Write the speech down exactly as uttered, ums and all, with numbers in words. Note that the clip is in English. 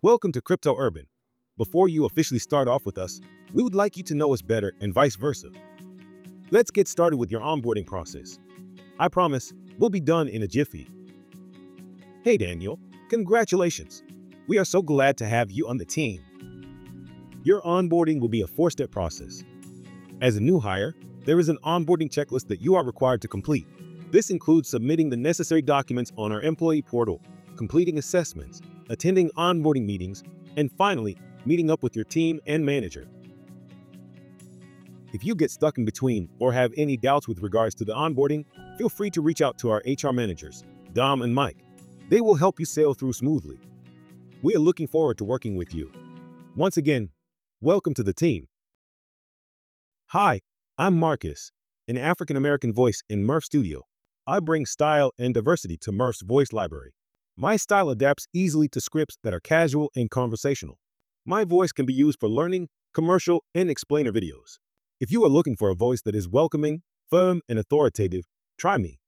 Welcome to Crypto Urban. Before you officially start off with us, we would like you to know us better and vice versa. Let's get started with your onboarding process. I promise, we'll be done in a jiffy. Hey Daniel, congratulations. We are so glad to have you on the team. Your onboarding will be a four-step process. As a new hire, there is an onboarding checklist that you are required to complete. This includes submitting the necessary documents on our employee portal, completing assessments, attending onboarding meetings, and finally, meeting up with your team and manager. If you get stuck in between or have any doubts with regards to the onboarding, feel free to reach out to our H R managers, Dom and Mike. They will help you sail through smoothly. We are looking forward to working with you. Once again, welcome to the team. Hi, I'm Marcus, an African-American voice in Murph Studio. I bring style and diversity to Murph's voice library. My style adapts easily to scripts that are casual and conversational. My voice can be used for learning, commercial, and explainer videos. If you are looking for a voice that is welcoming, firm, and authoritative, try me.